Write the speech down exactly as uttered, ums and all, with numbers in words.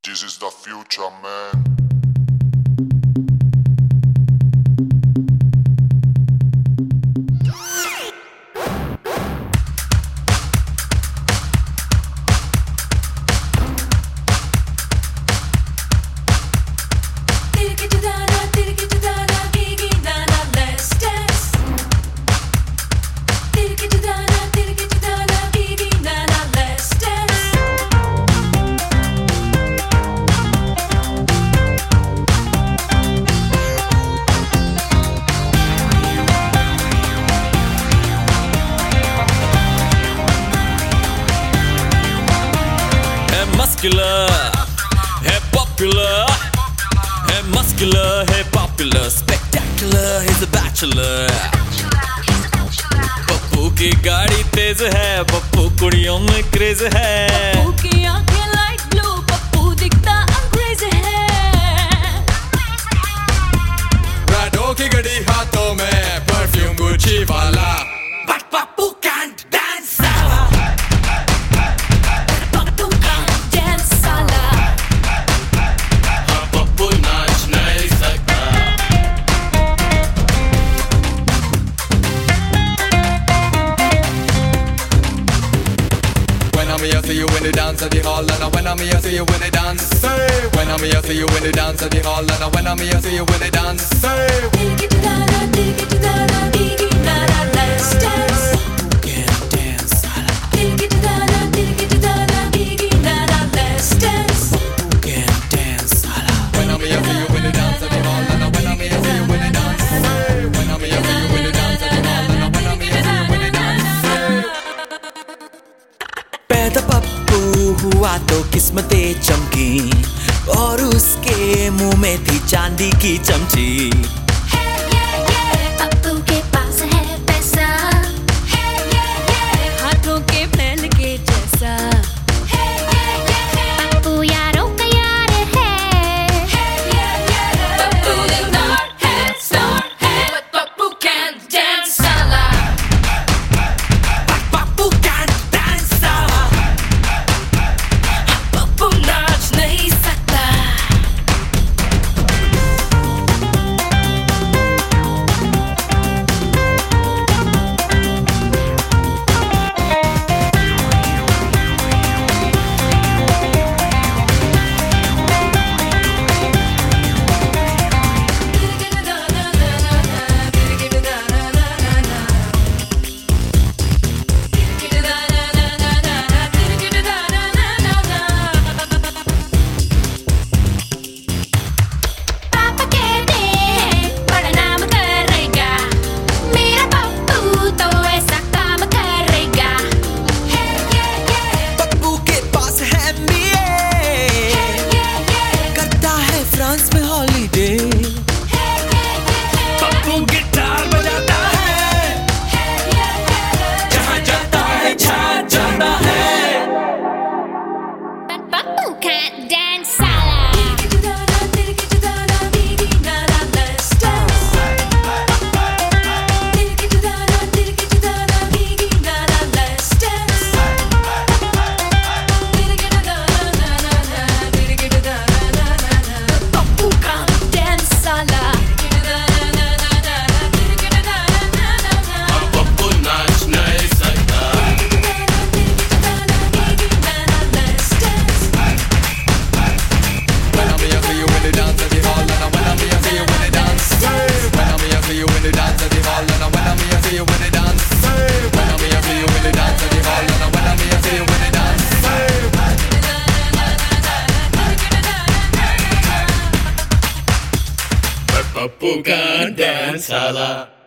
This is the future, man. Muscular, hey popular, hey muscular, hey popular, spectacular, he's a bachelor. Pappu की गाड़ी तेज है, पप्पू कुड़ियों में craze है, पप्पू की आंखें लाइट ब्लू, पप्पू दिखता अंग्रेज है। राडो की घड़ी हाथों में, परफ्यूम गुच्ची वाला, but Pappu can't dance. When I'm here, see you in the dance at the hall, and when I'm here, see you in the dance. Say, when I'm here, see you in the dance at the hall, and when I'm here, see you in the dance. Say, Digi to da da, digi to da da, digi da da, let's dance. Who can dance? Digi to da da, digi to da da, digi da da, let's dance. Who can dance? when I'm here, see you in the dance at the hall, and when I'm here, see you in the dance. Say, when I'm here, see you in the dance at the hall, and when I'm here, see you in the dance. पैदा पप्पू हुआ तो किस्मतें चमकी और उसके मुंह में थी चांदी की चमची। पप्पू के पास है पैसा, हाथों के महल के जैसा। पप्पू यारों का यार है, पप्पू स्मार्ट है, स्मार्ट है, but पप्पू can't dance साला। पप्पू can't dance साला, पप्पू नाच नहीं सकता। पापा कहते हैं बड़ा नाम करेगा, मेरा पप्पू तो ऐसा काम करेगा। पप्पू के पास है एमबीए, करता है फ्रांस में हॉलीडे। पप्पू गिटार बजाता है, जहाँ जाता है छा जाता है। But पप्पू can't dance साला। Digi to da da, digi to da da, digi da da, let's dance. Digi to da da, digi to da da, digi da da, let's dance. Digi to da da da da da, digi to da da da da da. Pappu can't dance साला। Digi to da da da da da, digi to da da da da da. Pappu नाच नहीं सकता। Digi to da da, digi da da, let's dance. When I'm here, see you in the dance at the hall, and when I'm here, see you in the dance. Say, when I'm here, see you in the dance at the hall, and when I'm here, see you in the dance. Say, when I'm here, see you in the dance at the hall, and when I'm here, see you in the dance. Say, Peppa Poo can dance, hala.